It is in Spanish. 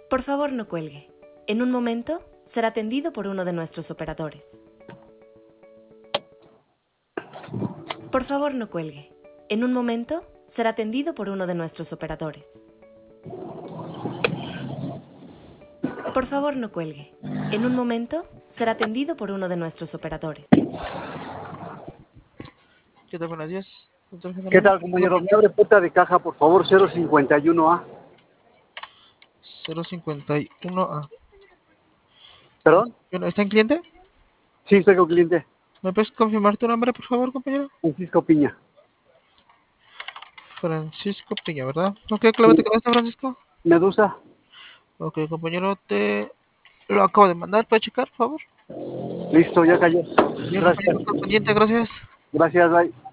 Por favor, no cuelgue. En un momento será atendido por uno de nuestros operadores. Por favor, no cuelgue. En un momento será atendido por uno de nuestros operadores. Por favor, no cuelgue. En un momento será atendido por uno de nuestros operadores. ¿Qué tal? Buenos días. ¿Qué tal, compañero? Me abre puerta de caja, por favor, 051A. 051A. ¿Perdón? ¿Está en cliente? Sí, estoy con cliente. ¿Me puedes confirmar tu nombre, por favor, compañero? Francisco Piña. Francisco Piña, ¿verdad? ¿Qué clave te quedaste, Francisco? Medusa. Ok, compañero, te lo acabo de mandar. ¿Puedes checar, por favor? Listo, ya cayó. Bien, Gracias. compañero, estás pendiente, gracias. Gracias, bye.